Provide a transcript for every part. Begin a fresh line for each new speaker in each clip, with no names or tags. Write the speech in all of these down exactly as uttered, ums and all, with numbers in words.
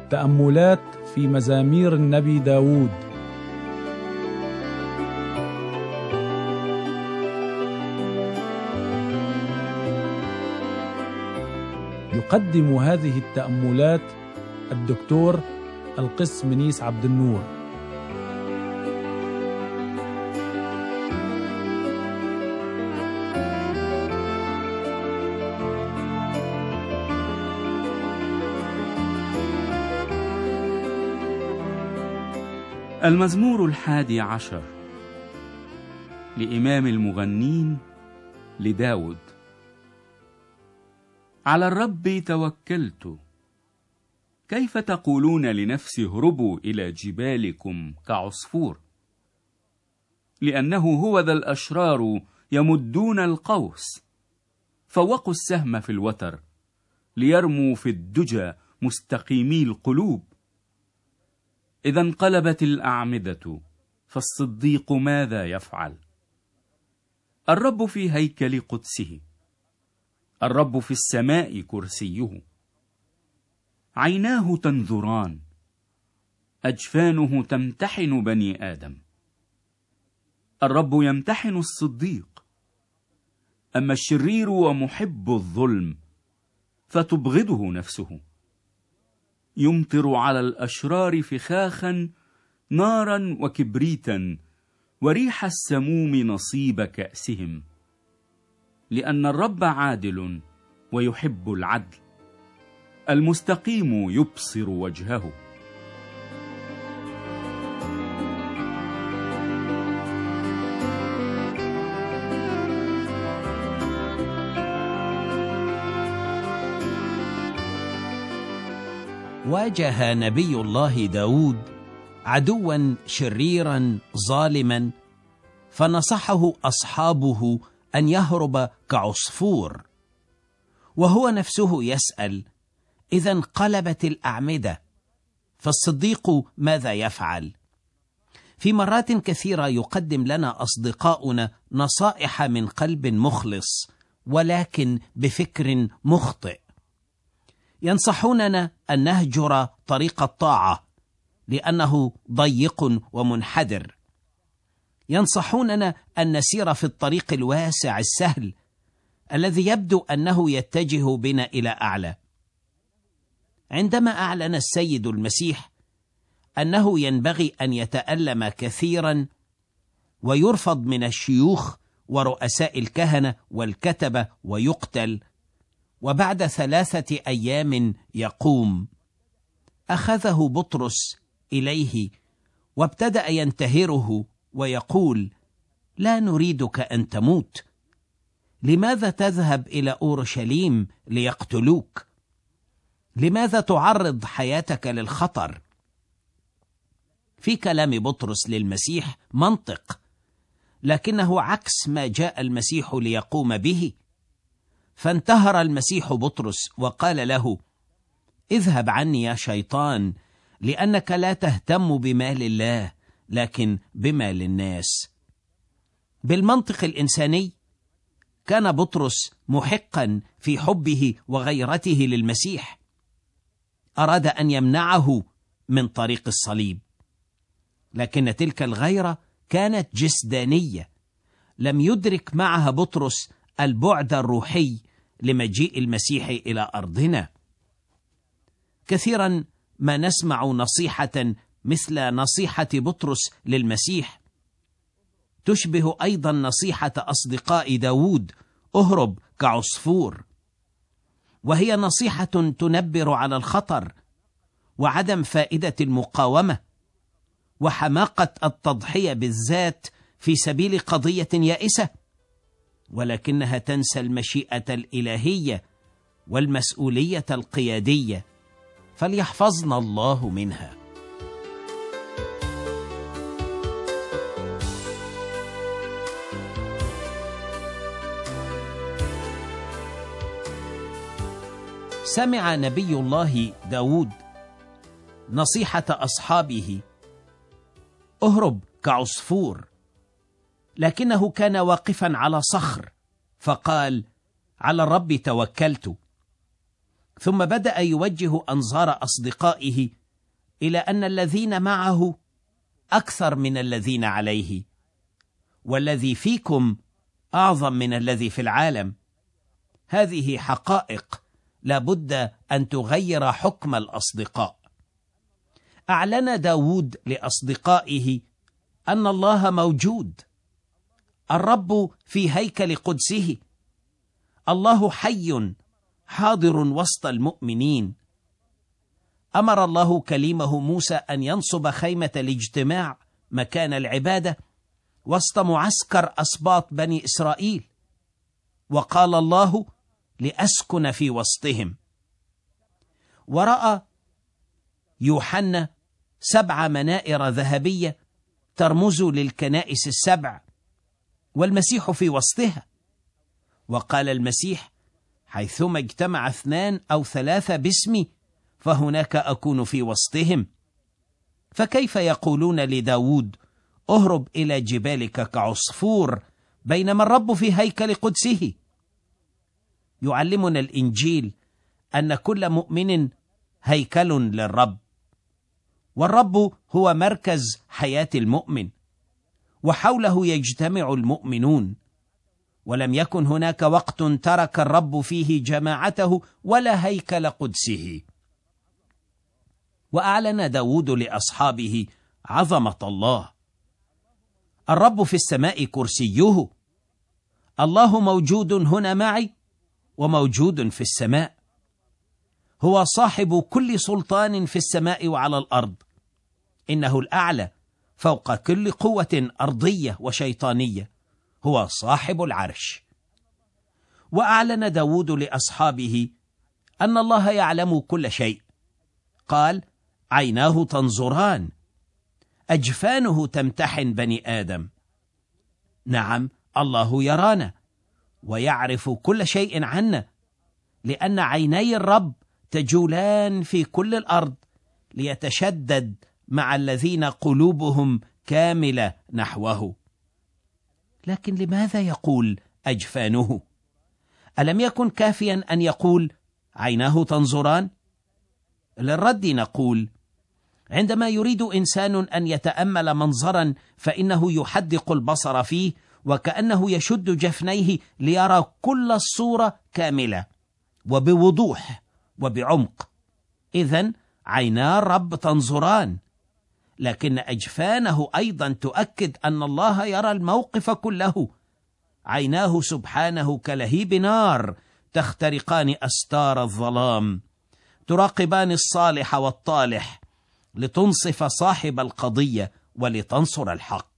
تأملات في مزامير النبي داود. يقدم هذه التأملات الدكتور القس منيس عبد النور.
المزمور الحادي عشر لإمام المغنين لداود. على الرب توكلت، كيف تقولون لنفسي اهربوا إلى جبالكم كعصفور؟ لأنه هو ذا الأشرار يمدون القوس، فوقوا السهم في الوتر، ليرموا في الدجى مستقيمي القلوب. إذا انقلبت الأعمدة، فالصديق ماذا يفعل؟ الرب في هيكل قدسه، الرب في السماء كرسيه. عيناه تنظران، أجفانه تمتحن بني آدم. الرب يمتحن الصديق، أما الشرير ومحب الظلم فتبغضه نفسه. يمطر على الأشرار فخاخا، نارا وكبريتا، وريح السموم نصيب كأسهم. لأن الرب عادل ويحب العدل، المستقيم يبصر وجهه.
واجه نبي الله داود عدوا شريرا ظالما، فنصحه أصحابه أن يهرب كعصفور، وهو نفسه يسأل: إذا انقلبت الأعمدة، فالصديق ماذا يفعل؟ في مرات كثيرة يقدم لنا أصدقاؤنا نصائح من قلب مخلص، ولكن بفكر مخطئ. ينصحوننا أن نهجر طريق الطاعة لأنه ضيق ومنحدر. ينصحوننا أن نسير في الطريق الواسع السهل الذي يبدو أنه يتجه بنا إلى أعلى. عندما أعلن السيد المسيح أنه ينبغي أن يتألم كثيرا ويرفض من الشيوخ ورؤساء الكهنة والكتبة ويقتل، وبعد ثلاثة أيام يقوم، أخذه بطرس إليه وابتدأ ينتهره ويقول: لا نريدك أن تموت، لماذا تذهب إلى أورشليم ليقتلوك؟ لماذا تعرض حياتك للخطر؟ في كلام بطرس للمسيح منطق، لكنه عكس ما جاء المسيح ليقوم به. فانتهر المسيح بطرس وقال له: اذهب عني يا شيطان، لأنك لا تهتم بمال الله لكن بمال الناس. بالمنطق الإنساني كان بطرس محقا في حبه وغيرته للمسيح، أراد أن يمنعه من طريق الصليب، لكن تلك الغيرة كانت جسدانية، لم يدرك معها بطرس البعد الروحي لمجيء المسيح إلى أرضنا. كثيرا ما نسمع نصيحة مثل نصيحة بطرس للمسيح، تشبه أيضا نصيحة أصدقاء داود: اهرب كعصفور، وهي نصيحة تنبر على الخطر وعدم فائدة المقاومة وحماقة التضحية بالذات في سبيل قضية يائسة، ولكنها تنسى المشيئة الإلهية والمسؤولية القيادية، فليحفظنا الله منها. سمع نبي الله داود نصيحة أصحابه: اهرب كعصفور، لكنه كان واقفا على صخر فقال: على الرب توكلت. ثم بدأ يوجه أنظار أصدقائه إلى أن الذين معه أكثر من الذين عليه، والذي فيكم أعظم من الذي في العالم. هذه حقائق لا بد أن تغير حكم الأصدقاء. أعلن داود لأصدقائه أن الله موجود، الرب في هيكل قدسه، الله حي حاضر وسط المؤمنين. أمر الله كليمه موسى أن ينصب خيمة الاجتماع مكان العبادة وسط معسكر أسباط بني إسرائيل، وقال الله: لأسكن في وسطهم. ورأى يوحنا سبع منائر ذهبية ترمز للكنائس السبع، والمسيح في وسطها. وقال المسيح: حيثما اجتمع اثنان أو ثلاثة باسمي فهناك أكون في وسطهم. فكيف يقولون لداود: اهرب إلى جبالك كعصفور، بينما الرب في هيكل قدسه؟ يعلمنا الإنجيل أن كل مؤمن هيكل للرب، والرب هو مركز حياة المؤمن، وحوله يجتمع المؤمنون. ولم يكن هناك وقت ترك الرب فيه جماعته ولا هيكل قدسه. وأعلن داود لأصحابه عظمة الله. الرب في السماء كرسيه، الله موجود هنا معي وموجود في السماء. هو صاحب كل سلطان في السماء وعلى الأرض، إنه الأعلى فوق كل قوة أرضية وشيطانية، هو صاحب العرش. وأعلن داود لأصحابه أن الله يعلم كل شيء. قال: عيناه تنظران، أجفانه تمتحن بني آدم. نعم، الله يرانا ويعرف كل شيء عنا، لأن عيني الرب تجولان في كل الأرض ليتشدد مع الذين قلوبهم كاملة نحوه. لكن لماذا يقول أجفانه؟ ألم يكن كافيا أن يقول عيناه تنظران؟ للرد نقول: عندما يريد إنسان أن يتأمل منظرا فإنه يحدق البصر فيه، وكأنه يشد جفنيه ليرى كل الصورة كاملة وبوضوح وبعمق. إذن عينا الرب تنظران، لكن أجفانه أيضا تؤكد أن الله يرى الموقف كله. عيناه سبحانه كلهيب نار تخترقان أستار الظلام، تراقبان الصالح والطالح لتنصف صاحب القضية ولتنصر الحق.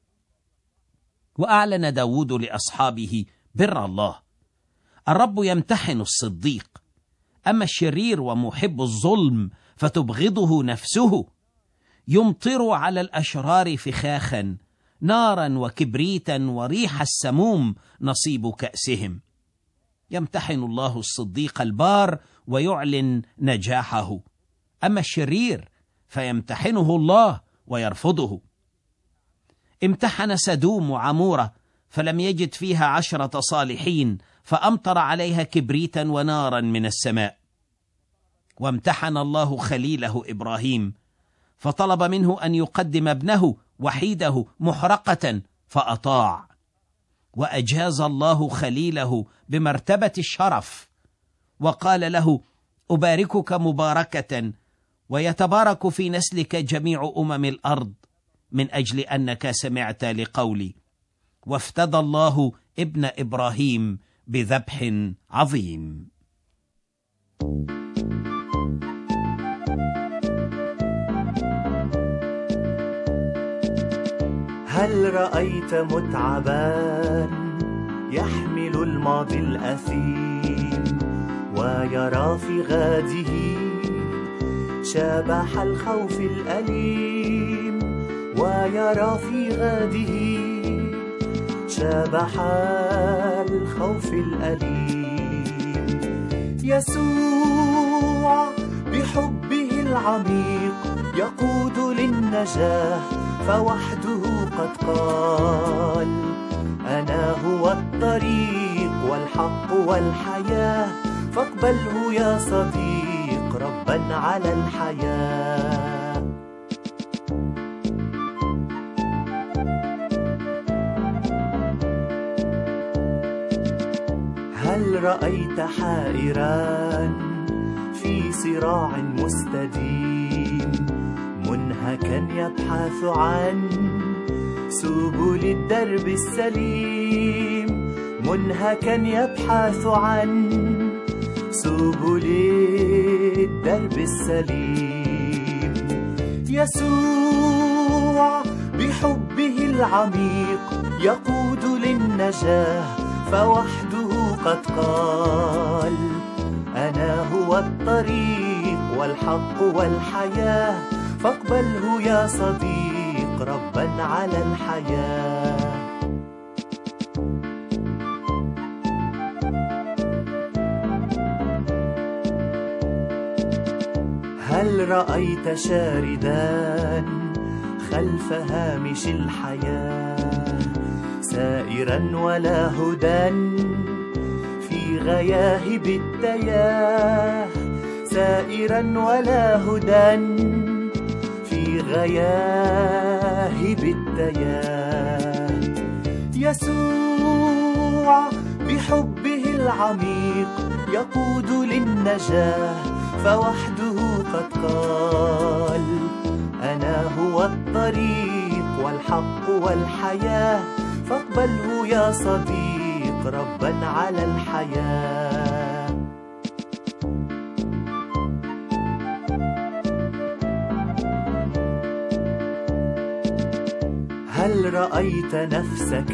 وأعلن داود لأصحابه بر الله. الرب يمتحن الصديق، أما الشرير ومحب الظلم فتبغضه نفسه. يمطر على الأشرار فخاخا، نارا وكبريتا وريح السموم نصيب كأسهم. يمتحن الله الصديق البار ويعلن نجاحه، أما الشرير فيمتحنه الله ويرفضه. امتحن سدوم وعمورة فلم يجد فيها عشرة صالحين، فأمطر عليها كبريتا ونارا من السماء. وامتحن الله خليله إبراهيم، فطلب منه أن يقدم ابنه وحيده محرقة فأطاع. وأجاز الله خليله بمرتبة الشرف، وقال له: أباركك مباركة، ويتبارك في نسلك جميع أمم الأرض، من أجل أنك سمعت لقولي. وافتدى الله ابن إبراهيم بذبح عظيم.
هل رأيت متعبا يحمل الماضي الأثيم ويرى في غاده شبح الخوف الأليم، ويرى في غاده شبح الخوف الأليم؟ يسوع بحبه العميق يقود للنجاة، فوحده قد قال: أنا هو الطريق والحق والحياة، فاقبله يا صديق ربا على الحياة. هل رأيت حائرا في صراع مستديم منهكا يبحث عن سبل الدرب السليم، منهكا يبحث عن سبل الدرب السليم؟ يسوع بحبه العميق يقود للنجاة، فوحده قد قال أنا هو الطريق والحق والحياة، فاقبله يا صديق ربا على الحياة. هل رأيت شاردا خلف هامش الحياة سائرا ولا هدى في غياهب التياه، سائرا ولا هدى في غياهب التياه؟ يسوع بحبه العميق يقود للنجاة، فوحده قد قال أنا هو الطريق والحق والحياة، فاقبله يا صديق ربا على الحياة. هل رأيت نفسك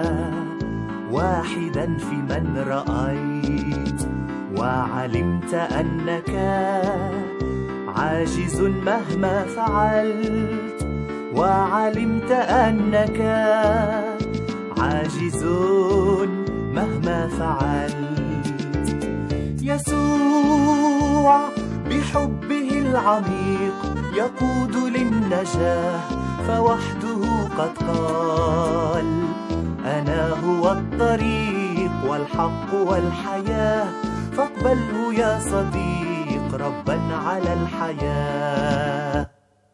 واحدا في من رأيت وعلمت أنك عاجز مهما فعلت، وعلمت أنك عاجز مهما فعلت؟ يسوع بحبه العميق يقود للنجاة، فوحده قد قال أنا هو الطريق والحق والحياة، فاقبله يا صديق ربا على الحياة.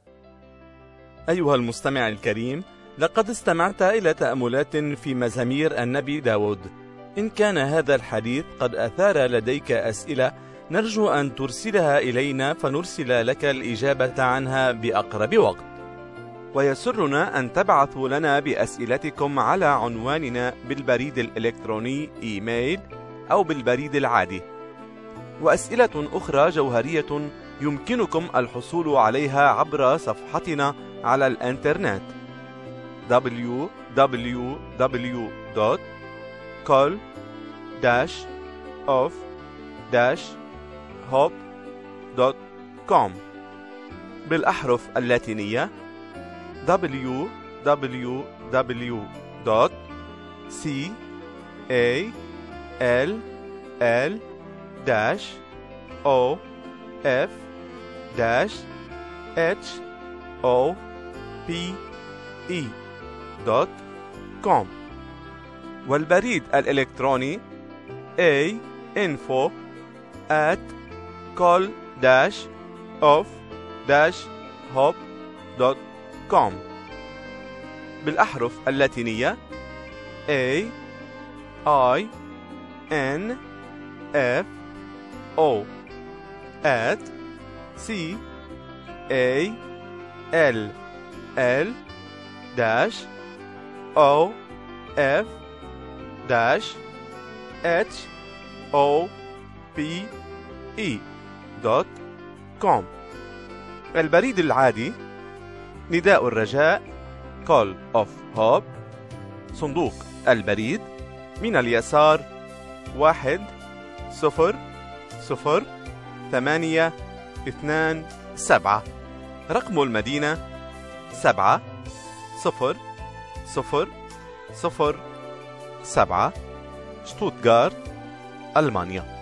أيها المستمع الكريم، لقد استمعت إلى تأملات في مزامير النبي داود. إن كان هذا الحديث قد أثار لديك أسئلة، نرجو أن ترسلها إلينا فنرسل لك الإجابة عنها بأقرب وقت. ويسرنا أن تبعثوا لنا بأسئلتكم على عنواننا بالبريد الإلكتروني إيميل أو بالبريد العادي. وأسئلة أخرى جوهرية يمكنكم الحصول عليها عبر صفحتنا على الإنترنت دبليو دبليو دبليو دوت كول داش أوف داش هوب دوت كوم بالأحرف اللاتينية دبليو دبليو دبليو دوت سي إيه إل إل داش أو إف داش إتش أو بي إي دوت كوم، والبريد الإلكتروني A info at call dash of dash hop دوت كوم بالأحرف اللاتينية A I N F O at C A L L dash O F dash H O P E دوت كوم. البريد العادي نداء الرجاء Call of Hope، صندوق البريد من اليسار واحد صفر صفر ثمانية اثنان سبعة، رقم المدينة سبعة صفر صفر صفر سبعة، شتوتغارت، ألمانيا.